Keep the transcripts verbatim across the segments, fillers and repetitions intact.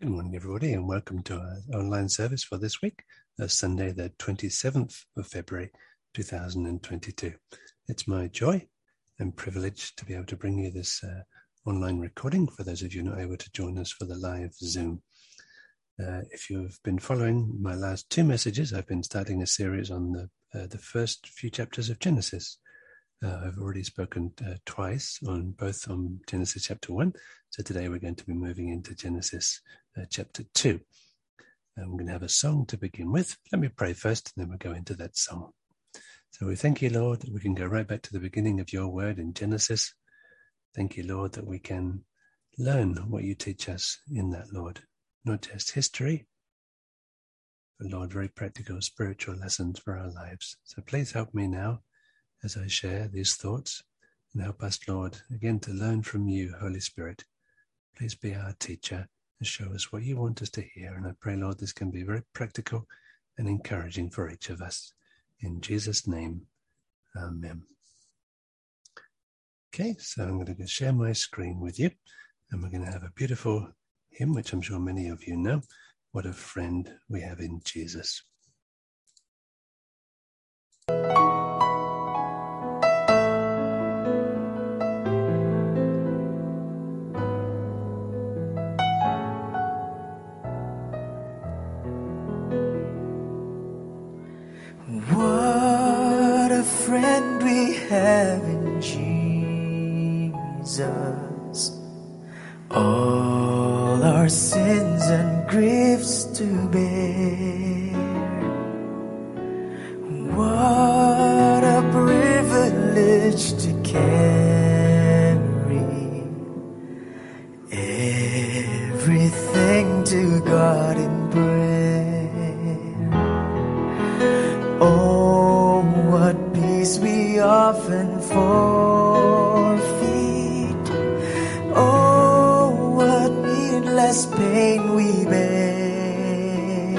Good morning, everybody, and welcome to our online service for this week, uh, Sunday, the twenty-seventh of February, two thousand twenty-two. It's my joy and privilege to be able to bring you this uh, online recording for those of you not able to join us for the live Zoom. Uh, if you've been following my last two messages, I've been starting a series on the, uh, the first few chapters of Genesis. Uh, I've already spoken uh, twice on both on Genesis chapter one. So today we're going to be moving into Genesis uh, chapter two. And we're going to have a song to begin with. Let me pray first, and then we'll go into that song. So we thank you, Lord, that we can go right back to the beginning of your word in Genesis. Thank you, Lord, that we can learn what you teach us in that, Lord. Not just history, but, Lord, very practical spiritual lessons for our lives. So please help me now as I share these thoughts, and help us, Lord, again to learn from you, Holy Spirit. Please be our teacher and show us what you want us to hear. And I pray, Lord, this can be very practical and encouraging for each of us. In Jesus' name, amen. Okay, so I'm going to share my screen with you, and we're going to have a beautiful hymn, which I'm sure many of you know. What a friend we have in Jesus. What a friend we have in Jesus, all our sins and griefs to bear. What a privilege to carry everything to God in prayer. Oh, what peace we often forfeit. Oh, what needless pain we bear.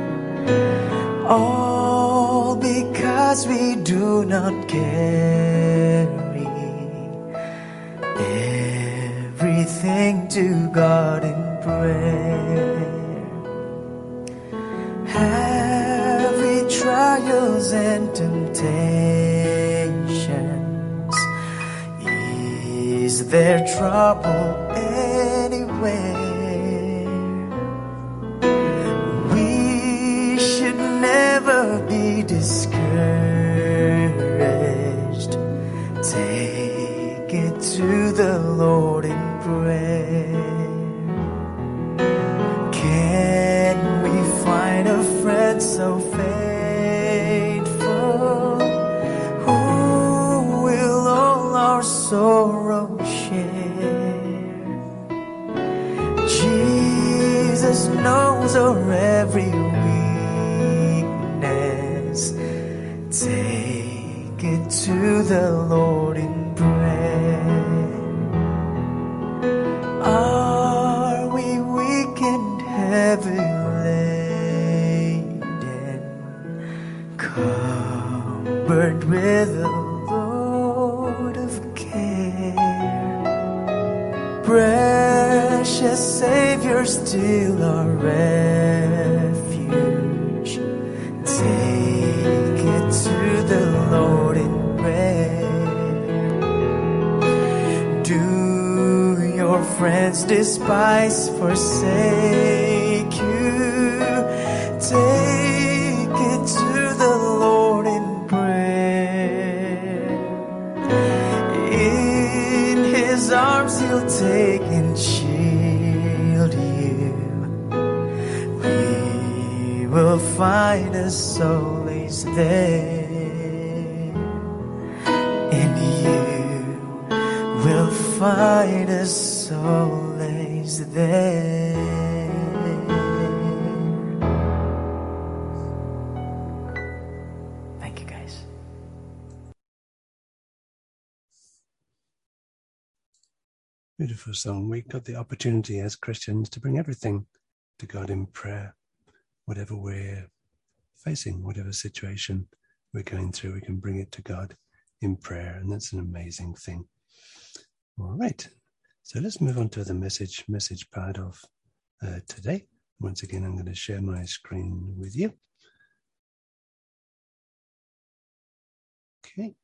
All because we do not carry everything to God in prayer. Heavy trials and temptations, is there trouble anywhere? We should never be discouraged. Take it to the Lord in prayer. Can we find a friend so faithful, who will all our sorrow share? Jesus knows our every weakness. Take it to the Lord in prayer. Are we weak and heavy laden, covered with a load of care? Precious Savior, still our refuge. Take it to the Lord in prayer. Do your friends despise, forsake you? Take it to the Lord in prayer. In His arms He'll take and shield you. We will find a solace there. In you we'll find a solace there. Thank you, guys. Beautiful song. We got the opportunity as Christians to bring everything to God in prayer. Whatever we're facing, whatever situation we're going through, we can bring it to God in prayer, and that's an amazing thing. All right, so let's move on to the message message part of uh, today. Once again, I'm going to share my screen with you. Okay.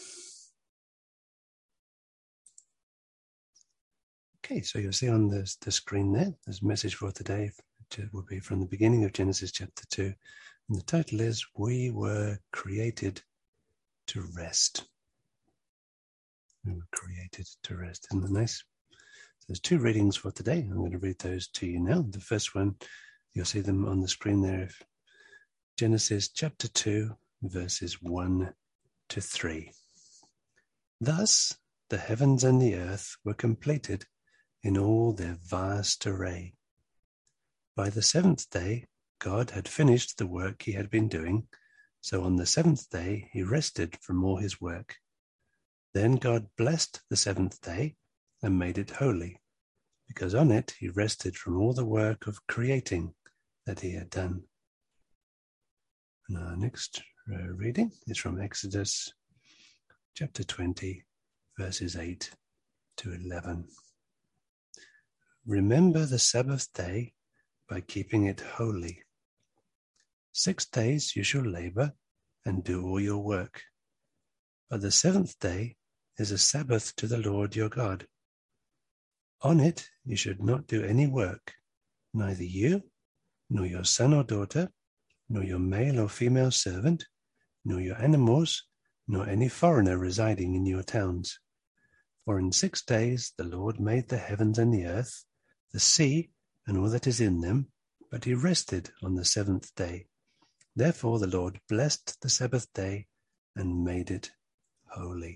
Okay, so you'll see on the, the screen there, there's a message for today, which will be from the beginning of Genesis chapter two. And the title is, We Were Created to Rest. We were created to rest. Isn't that nice? There's two readings for today. I'm going to read those to you now. The first one, you'll see them on the screen there. Genesis chapter two, verses one to three. Thus, the heavens and the earth were completed in all their vast array. By the seventh day, God had finished the work he had been doing, so on the seventh day he rested from all his work. Then God blessed the seventh day and made it holy, because on it he rested from all the work of creating that he had done. And our next uh, reading is from Exodus chapter twenty, verses eight to eleven. Remember the Sabbath day by keeping it holy. Six days you shall labor and do all your work. But the seventh day is a Sabbath to the Lord your God. On it you should not do any work, neither you, nor your son or daughter, nor your male or female servant, nor your animals, nor any foreigner residing in your towns. For in six days the Lord made the heavens and the earth, the sea, and all that is in them, but he rested on the seventh day. Therefore the Lord blessed the Sabbath day and made it holy.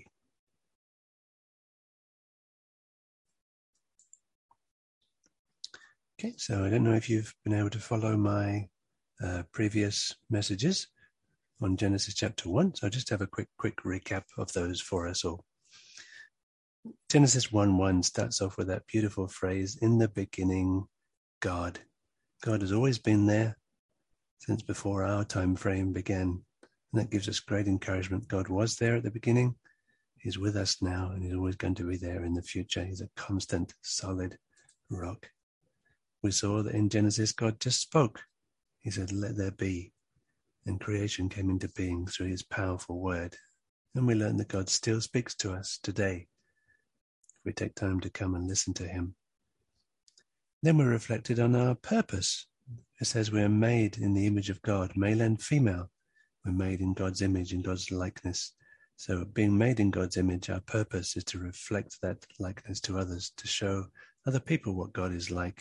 Okay, so I don't know if you've been able to follow my uh, previous messages on Genesis chapter one, so I'll just have a quick, quick recap of those for us all. Genesis one one starts off with that beautiful phrase, in the beginning, God. God has always been there since before our time frame began. And that gives us great encouragement. God was there at the beginning. He's with us now, and he's always going to be there in the future. He's a constant, solid rock. We saw that in Genesis, God just spoke. He said, let there be. And creation came into being through his powerful word. And we learned that God still speaks to us today, if we take time to come and listen to him. Then we reflected on our purpose. It says we are made in the image of God, male and female. We're made in God's image, in God's likeness. So being made in God's image, our purpose is to reflect that likeness to others, to show other people what God is like.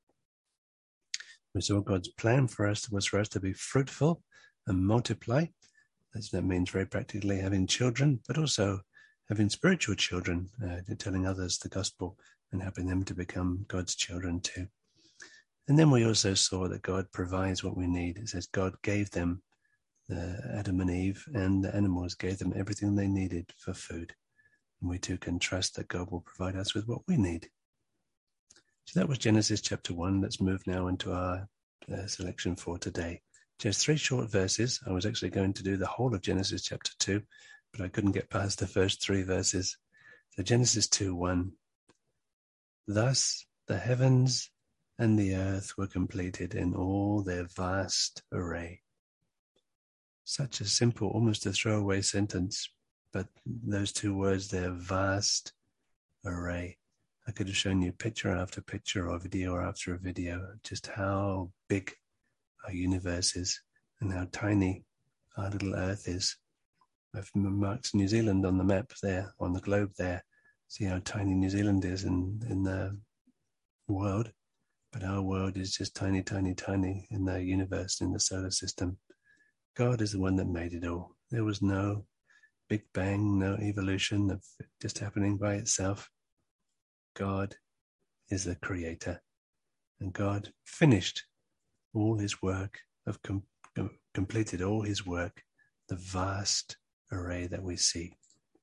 We saw God's plan for us was for us to be fruitful and multiply. That means very practically having children, but also having spiritual children, uh, telling others the gospel and helping them to become God's children too. And then we also saw that God provides what we need. It says God gave them, uh, Adam and Eve, and the animals gave them everything they needed for food. And we too can trust that God will provide us with what we need. So that was Genesis chapter one. Let's move now into our uh, selection for today. Just three short verses. I was actually going to do the whole of Genesis chapter two, but I couldn't get past the first three verses. So Genesis two one. Thus the heavens and the earth were completed in all their vast array. Such a simple, almost a throwaway sentence, but those two words, their vast array. I could have shown you picture after picture or video after a video, just how big our universe is and how tiny our little earth is. I've marked New Zealand on the map there, on the globe there. See how tiny New Zealand is in, in the world. But our world is just tiny, tiny, tiny in the universe, in the solar system. God is the one that made it all. There was no Big Bang, no evolution of it just happening by itself. God is the creator. And God finished all his work, of com- completed all his work, the vast array that we see.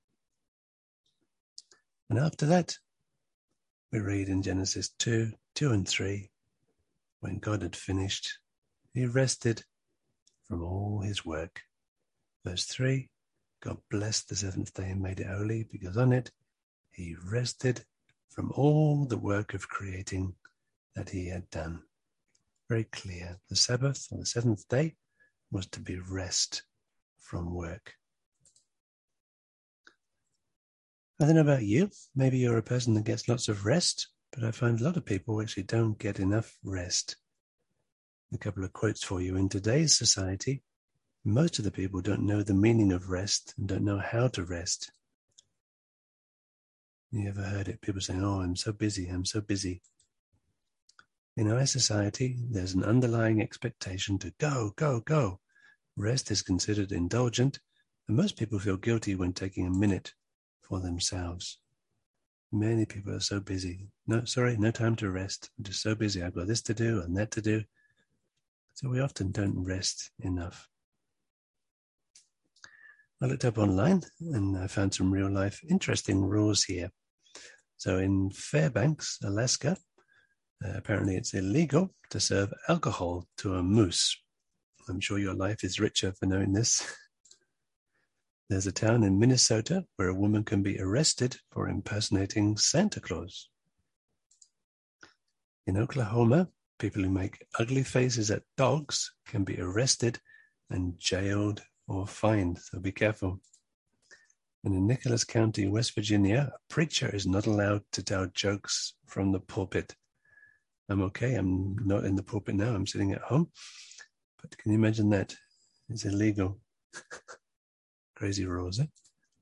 And after that, we read in Genesis two, two and three, when God had finished, he rested from all his work. Verse three, God blessed the seventh day and made it holy, because on it he rested from all the work of creating that he had done. Very clear. The Sabbath, or the seventh day, was to be rest from work. I don't know about you. Maybe you're a person that gets lots of rest, but I find a lot of people actually don't get enough rest. A couple of quotes for you. In today's society, most of the people don't know the meaning of rest and don't know how to rest. You ever heard it? People saying, oh, I'm so busy, I'm so busy. In our society, there's an underlying expectation to go, go, go. Rest is considered indulgent, and most people feel guilty when taking a minute for themselves. Many people are so busy. No, sorry, no time to rest. I'm just so busy. I've got this to do and that to do. So we often don't rest enough. I looked up online and I found some real life interesting rules here. So in Fairbanks, Alaska, uh, apparently it's illegal to serve alcohol to a moose. I'm sure your life is richer for knowing this. There's a town in Minnesota where a woman can be arrested for impersonating Santa Claus. In Oklahoma, people who make ugly faces at dogs can be arrested and jailed or fined, so be careful. And in Nicholas County, West Virginia, a preacher is not allowed to tell jokes from the pulpit. I'm okay, I'm not in the pulpit now, I'm sitting at home. But can you imagine that? It's illegal. Crazy rules, eh?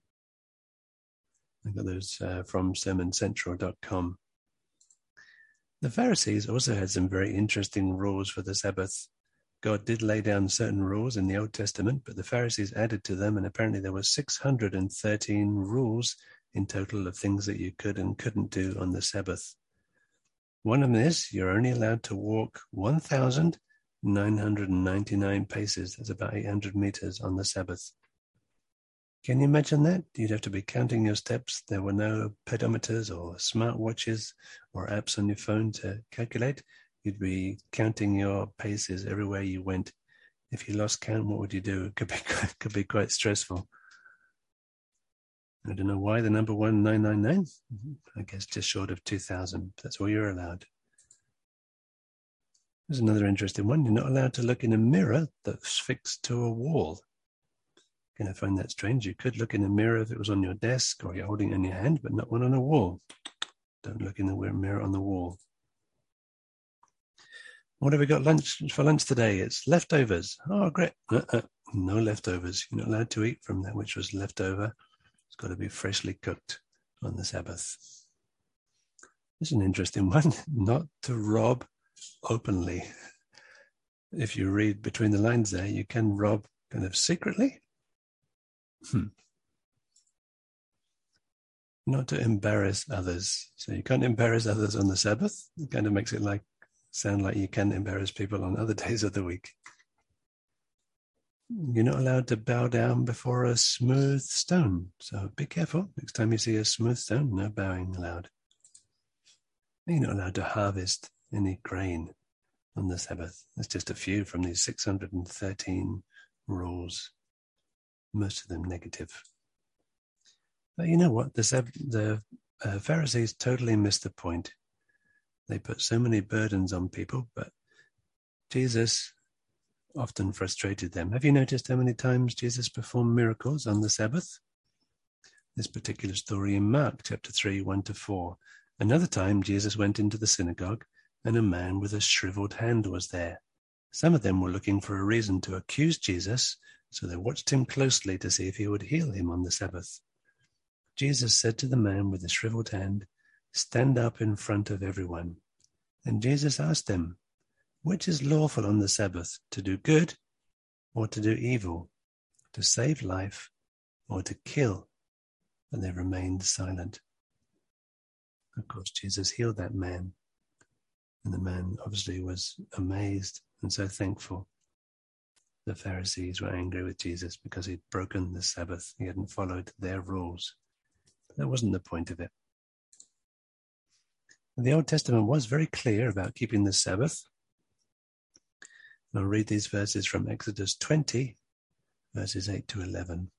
I got those uh, from sermon central dot com. The Pharisees also had some very interesting rules for the Sabbath. God did lay down certain rules in the Old Testament, but the Pharisees added to them, and apparently there were six hundred thirteen rules in total of things that you could and couldn't do on the Sabbath. One of them is you're only allowed to walk one thousand nine hundred ninety-nine paces. That's about eight hundred meters on the Sabbath. Can you imagine that? You'd have to be counting your steps. There were no pedometers or smartwatches or apps on your phone to calculate. You'd be counting your paces everywhere you went. If you lost count, what would you do? It could be, could be quite stressful. I don't know why the number one nine nine nine. I guess just short of two thousand. That's all you're allowed. There's another interesting one. You're not allowed to look in a mirror that's fixed to a wall. I find that strange. You could look in a mirror if it was on your desk or you're holding it in your hand, but not one on a wall. Don't look in the mirror on the wall. What have we got lunch for lunch today? It's leftovers. Oh, great. Uh-uh. No leftovers. You're not allowed to eat from that which was left over. It's got to be freshly cooked on the Sabbath. This is an interesting one. Not to rob openly. If you read between the lines there, you can rob kind of secretly. Hmm. Not to embarrass others. So you can't embarrass others on the Sabbath. It kind of makes it like sound like you can embarrass people on other days of the week. You're not allowed to bow down before a smooth stone. So be careful. Next time you see a smooth stone, no bowing allowed. You're not allowed to harvest any grain on the Sabbath. There's just a few from these six hundred thirteen rules. Most of them negative. But you know what? The, the uh, Pharisees totally missed the point. They put so many burdens on people, but Jesus often frustrated them. Have you noticed how many times Jesus performed miracles on the Sabbath? This particular story in Mark chapter three, one to four. Another time Jesus went into the synagogue and a man with a shriveled hand was there. Some of them were looking for a reason to accuse Jesus, so they watched him closely to see if he would heal him on the Sabbath. Jesus said to the man with the shriveled hand, "Stand up in front of everyone." And Jesus asked them, "Which is lawful on the Sabbath, to do good or to do evil, to save life or to kill?" And they remained silent. Of course, Jesus healed that man. And the man obviously was amazed and so thankful. The Pharisees were angry with Jesus because he'd broken the Sabbath. He hadn't followed their rules. But that wasn't the point of it. The Old Testament was very clear about keeping the Sabbath. I'll read these verses from Exodus twenty, verses eight to eleven.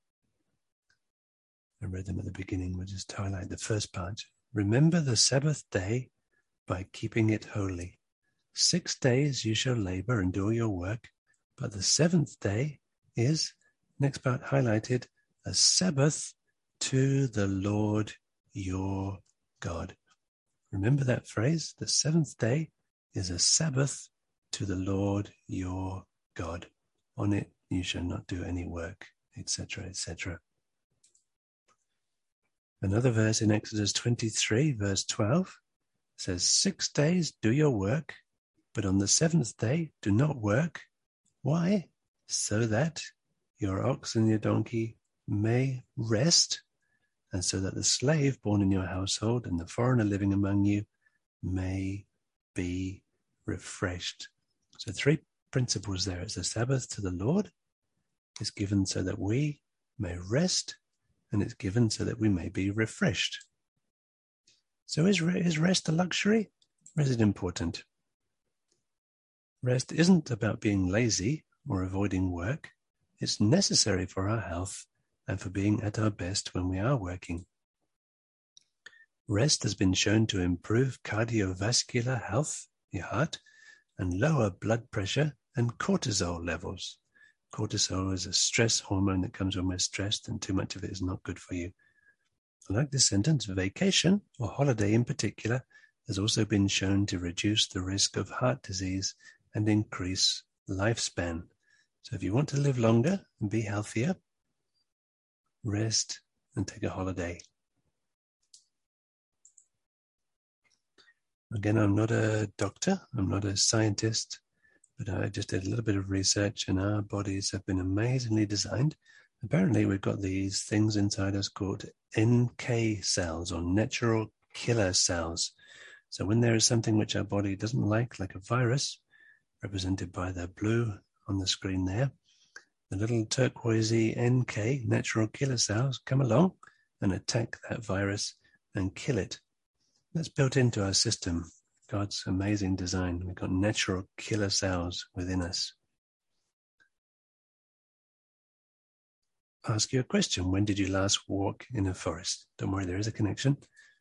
I read them at the beginning. We'll just highlight the first part. "Remember the Sabbath day by keeping it holy. Six days you shall labor and do all your work, but the seventh day is, next part highlighted, a Sabbath to the Lord your God. Remember that phrase? The seventh day is a Sabbath to the Lord your God. On it you shall not do any work, et cetera, et cetera. Another verse in Exodus twenty-three, verse twelve, says, Six days do your work, but on the seventh day do not work. Why? So that your ox and your donkey may rest, and so that the slave born in your household and the foreigner living among you may be refreshed. So three principles there. It's the Sabbath to the Lord. It's given so that we may rest, and it's given so that we may be refreshed. So is, is rest a luxury, or is it important? Rest isn't about being lazy or avoiding work. It's necessary for our health and for being at our best when we are working. Rest has been shown to improve cardiovascular health, your heart, and lower blood pressure and cortisol levels. Cortisol is a stress hormone that comes when we're stressed, and too much of it is not good for you. I like this sentence. Vacation, or holiday in particular, has also been shown to reduce the risk of heart disease and increase lifespan. So if you want to live longer and be healthier, rest and take a holiday. Again, I'm not a doctor, I'm not a scientist, but I just did a little bit of research, and our bodies have been amazingly designed. Apparently, we've got these things inside us called N K cells, or natural killer cells. So when there is something which our body doesn't like, like a virus, represented by the blue on the screen there, the little turquoisey N K, natural killer cells, come along and attack that virus and kill it. That's built into our system. God's amazing design. We've got natural killer cells within us. Ask you a question. When did you last walk in a forest? Don't worry, there is a connection.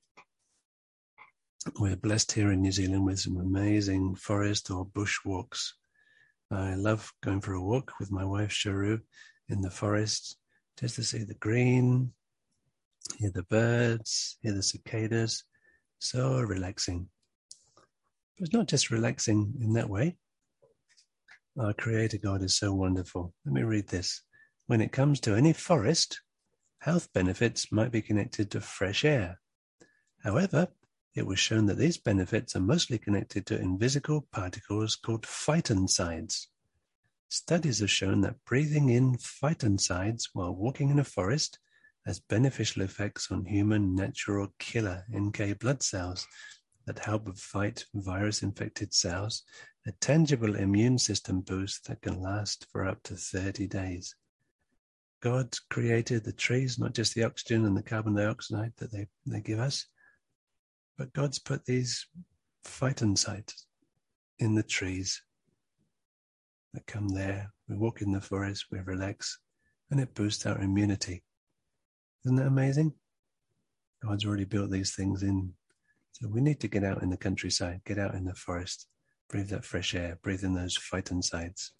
We're blessed here in New Zealand with some amazing forest or bush walks. I love going for a walk with my wife, Sharu, in the forest, just to see the green, hear the birds, hear the cicadas. So relaxing. But it's not just relaxing in that way. Our Creator God is so wonderful. Let me read this. When it comes to any forest, health benefits might be connected to fresh air. However, it was shown that these benefits are mostly connected to invisible particles called phytoncides. Studies have shown that breathing in phytoncides while walking in a forest has beneficial effects on human natural killer N K blood cells that help fight virus-infected cells, a tangible immune system boost that can last for up to thirty days. God created the trees, not just the oxygen and the carbon dioxide that they, they give us, but God's put these phytoncides in the trees that come there. We walk in the forest, we relax, and it boosts our immunity. Isn't that amazing? God's already built these things in. So we need to get out in the countryside, get out in the forest, breathe that fresh air, breathe in those phytoncides.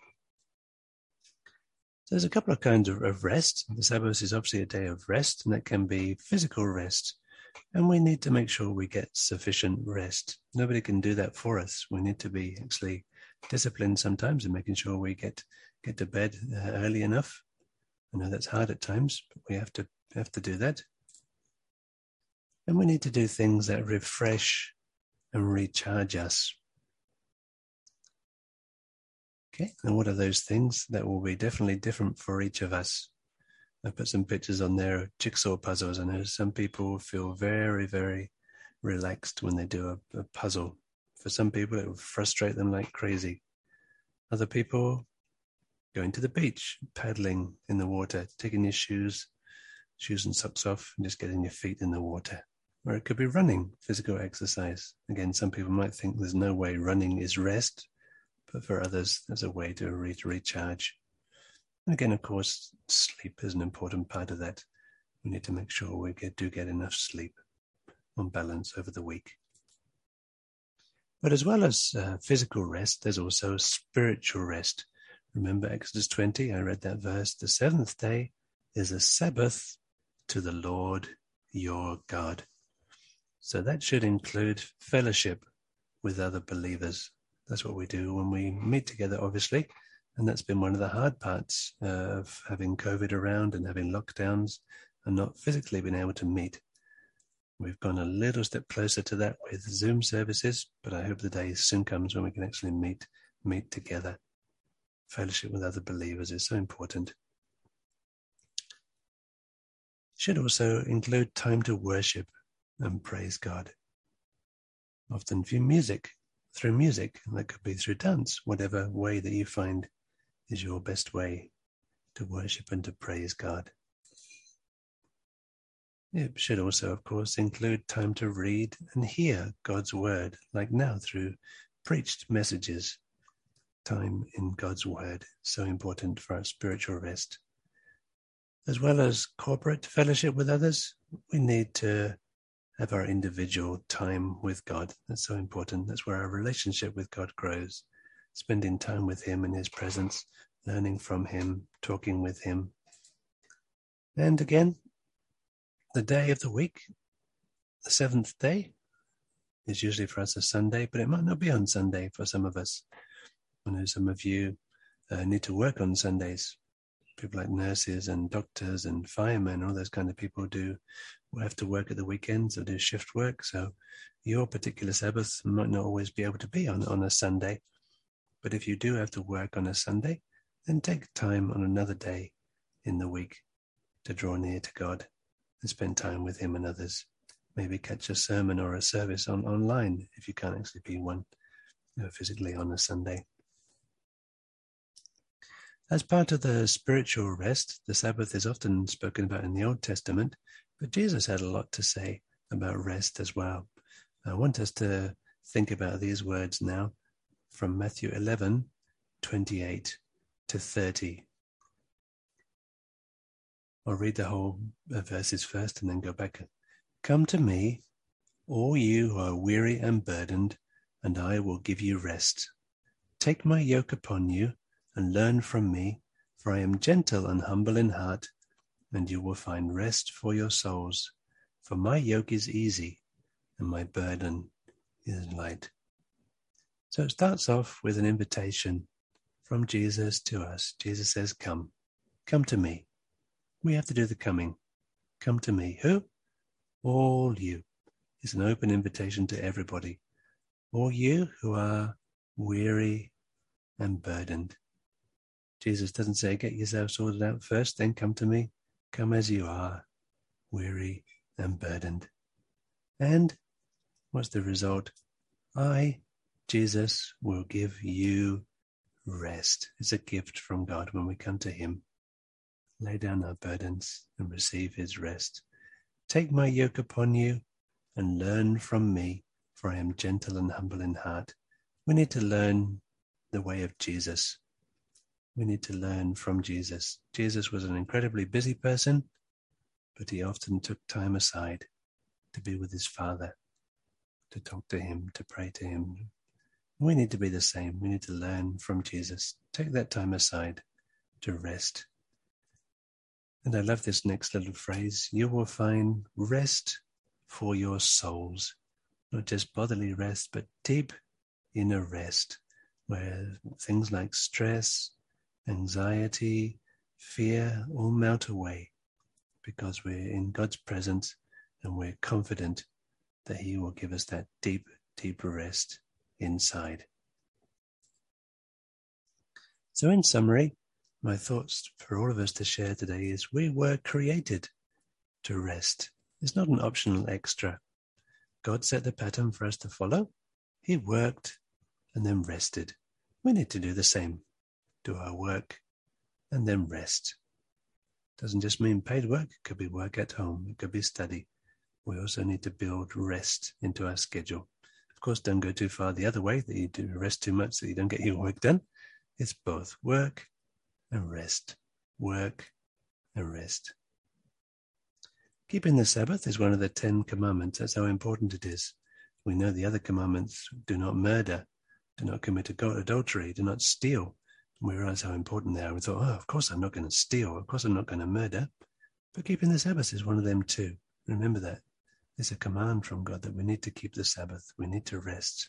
So there's a couple of kinds of, of rest. The Sabbath is obviously a day of rest, and that can be physical rest. And we need to make sure we get sufficient rest. Nobody can do that for us. We need to be actually disciplined sometimes in making sure we get, get to bed uh, early enough. I know that's hard at times, but we have to have to do that. And we need to do things that refresh and recharge us. Okay, and what are those things? That will be definitely different for each of us. I put some pictures on there of jigsaw puzzles. I know some people feel very, very relaxed when they do a, a puzzle. For some people, it will frustrate them like crazy. Other people, going to the beach, paddling in the water, taking your shoes, shoes and socks off, and just getting your feet in the water. Or it could be running, physical exercise. Again, some people might think there's no way running is rest, but for others, there's a way to re- recharge. And again, of course, sleep is an important part of that. We need to make sure we get, do get enough sleep on balance over the week. But as well as uh, physical rest, there's also spiritual rest. Remember Exodus twenty, I read that verse. The seventh day is a Sabbath to the Lord your God. So that should include fellowship with other believers. That's what we do when we meet together, obviously. And that's been one of the hard parts uh, of having COVID around and having lockdowns and not physically being able to meet. We've gone a little step closer to that with Zoom services, but I hope the day soon comes when we can actually meet, meet together. Fellowship with other believers is so important. Should also include time to worship and praise God. Often through music, through music, and that could be through dance, whatever way that you find is your best way to worship and to praise God. It should also, of course, include time to read and hear God's word, like now through preached messages. Time in God's word, so important for our spiritual rest. As well as corporate fellowship with others, we need to have our individual time with God. That's so important. That's where our relationship with God grows. Spending time with Him in His presence, learning from Him, talking with Him. And again, the day of the week, the seventh day, is usually for us a Sunday, but it might not be on Sunday for some of us. I know some of you uh, need to work on Sundays. People like nurses and doctors and firemen, all those kind of people do have to work at the weekends or do shift work. So your particular Sabbath might not always be able to be on, on a Sunday. But if you do have to work on a Sunday, then take time on another day in the week to draw near to God and spend time with Him and others. Maybe catch a sermon or a service on online if you can't actually be one you know, physically on a Sunday. As part of the spiritual rest, the Sabbath is often spoken about in the Old Testament, but Jesus had a lot to say about rest as well. I want us to think about these words now from Matthew eleven, twenty-eight to thirty. I'll read the whole verses first and then go back. Come to me, all you who are weary and burdened, and I will give you rest. Take my yoke upon you and learn from me, for I am gentle and humble in heart, and you will find rest for your souls. For my yoke is easy, and my burden is light. So it starts off with an invitation from Jesus to us. Jesus says, come, come to me. We have to do the coming. Come to me. Who? All you. It's an open invitation to everybody. All you who are weary and burdened. Jesus doesn't say, get yourself sorted out first, then come to me. Come as you are, weary and burdened. And what's the result? I, Jesus, will give you rest. It's a gift from God when we come to Him. Lay down our burdens and receive His rest. Take my yoke upon you and learn from me, for I am gentle and humble in heart. We need to learn the way of Jesus. We need to learn from Jesus. Jesus was an incredibly busy person, but He often took time aside to be with His Father, to talk to Him, to pray to Him. We need to be the same. We need to learn from Jesus. Take that time aside to rest. And I love this next little phrase. You will find rest for your souls. Not just bodily rest, but deep inner rest, where things like stress, anxiety, fear all melt away because we're in God's presence and we're confident that He will give us that deep, deep rest inside. So in summary, my thoughts for all of us to share today is we were created to rest. It's not an optional extra. God set the pattern for us to follow. He worked and then rested. We need to do the same. Do our work and then rest. Doesn't just mean paid work. It could be work at home. It could be study. We also need to build rest into our schedule. Of course, don't go too far the other way, that you do rest too much so you don't get your work done. It's both work and rest. Work and rest. Keeping the Sabbath is one of the Ten Commandments. That's how important it is. We know the other commandments: do not murder, do not commit adultery, do not steal. And we realize how important they are. We thought, oh, of course I'm not going to steal. Of course I'm not going to murder. But keeping the Sabbath is one of them too. Remember that. It's a command from God that we need to keep the Sabbath. We need to rest.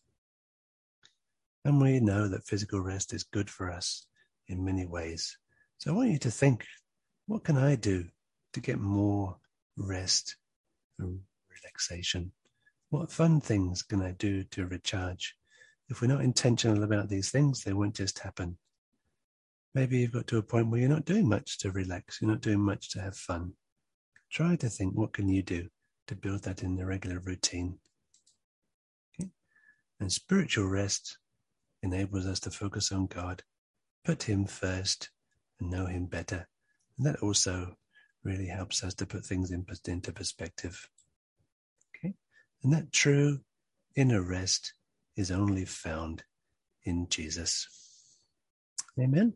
And we know that physical rest is good for us in many ways. So I want you to think, what can I do to get more rest and relaxation? What fun things can I do to recharge? If we're not intentional about these things, they won't just happen. Maybe you've got to a point where you're not doing much to relax. You're not doing much to have fun. Try to think, what can you do to build that in the regular routine? Okay? And spiritual rest enables us to focus on God, put him first, and know him better. And that also really helps us to put things in, into perspective. Okay? And that true inner rest is only found in Jesus. Amen.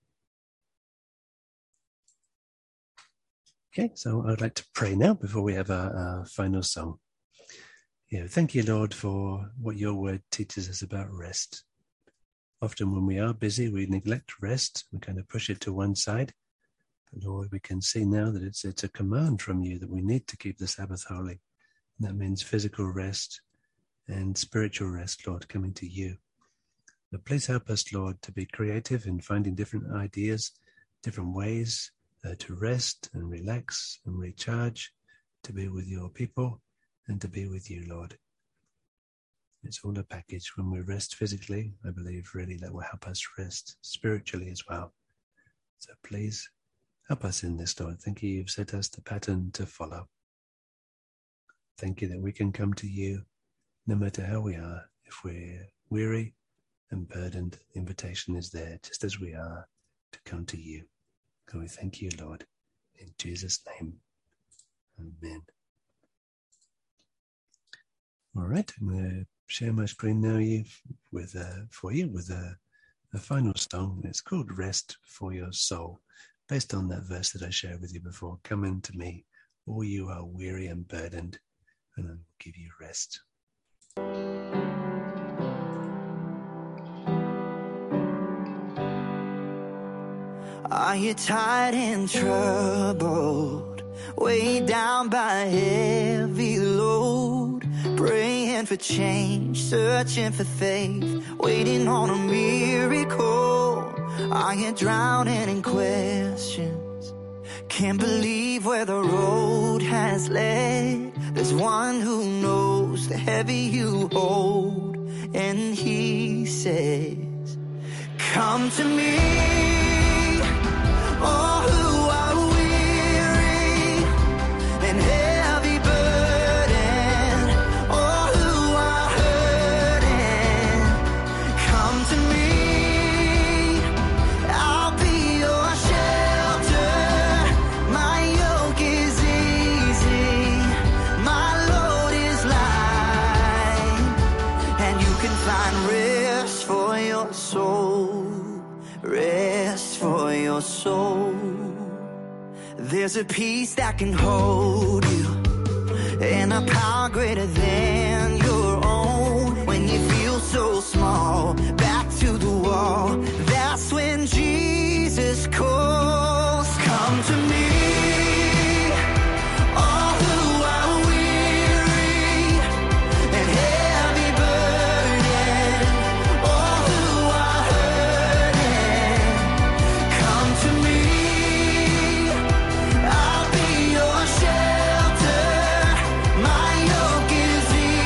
Okay, so I'd like to pray now before we have our, our final song. Yeah, thank you, Lord, for what your word teaches us about rest. Often when we are busy, we neglect rest. We kind of push it to one side. But Lord, we can see now that it's it's a command from you that we need to keep the Sabbath holy. And that means physical rest and spiritual rest, Lord, coming to you. But please help us, Lord, to be creative in finding different ideas, different ways uh, to rest and relax and recharge, to be with your people and to be with you, Lord. It's all a package. When we rest physically, I believe really that will help us rest spiritually as well. So please help us in this, Lord. Thank you, you've set us the pattern to follow. Thank you that we can come to you no matter how we are. If we're weary and burdened, the invitation is there, just as we are, to come to you. So we thank you, Lord, in Jesus' name. Amen. All right, I'm going to share my screen now you, with, uh, for you with a, a final song. It's called Rest for Your Soul, based on that verse that I shared with you before. Come unto me, all you are weary and burdened, and I will give you rest. Are you tired and troubled, weighed down by a heavy load, praying for change, searching for faith, waiting on a miracle? Are you drowning in questions, can't believe where the road has led? There's one who knows the heavy you hold, and he says, come to me, all who are weary and heavy burden, all who are hurting, come to me, I'll be your shelter, my yoke is easy, my load is light, and you can find rest for your soul. Rest for your soul. There's a peace that can hold you, and a power greater than your own. When you feel so small, back to the wall, that's when Jesus calls. Come to me, all who are weary and heavy burden, all who are hurting, come to me, I'll be your shelter, my yoke is easy.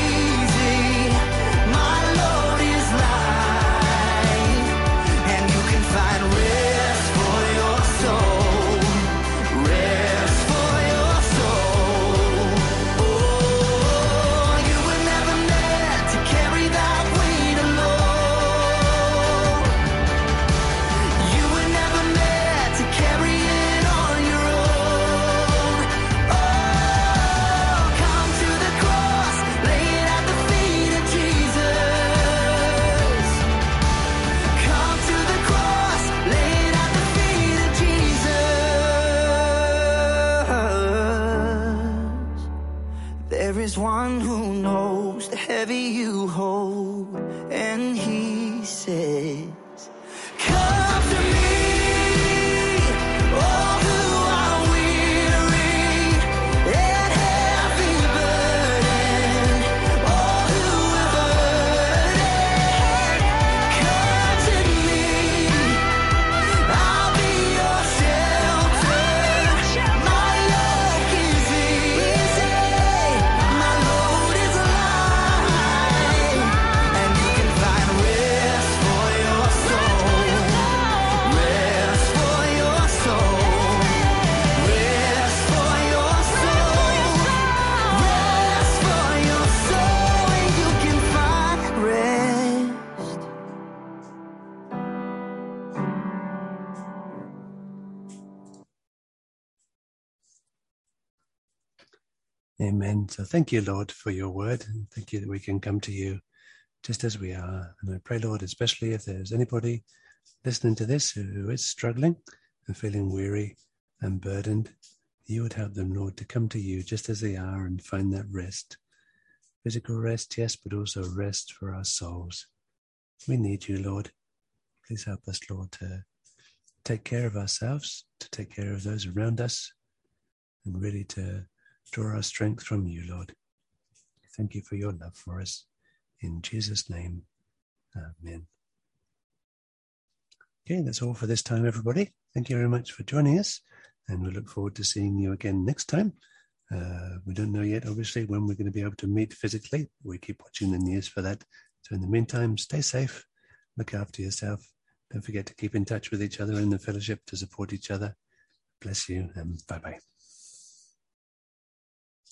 Amen. So thank you, Lord, for your word. And thank you that we can come to you just as we are. And I pray, Lord, especially if there's anybody listening to this who is struggling and feeling weary and burdened, you would help them, Lord, to come to you just as they are and find that rest. Physical rest, yes, but also rest for our souls. We need you, Lord. Please help us, Lord, to take care of ourselves, to take care of those around us, and really to draw our strength from you, Lord. Thank you for your love for us. In Jesus' name, amen. Okay, that's all for this time, everybody. Thank you very much for joining us, and we look forward to seeing you again next time. Uh, we don't know yet, obviously, when we're going to be able to meet physically. We keep watching the news for that. So in the meantime, stay safe, look after yourself. Don't forget to keep in touch with each other in the fellowship to support each other. Bless you, and bye-bye.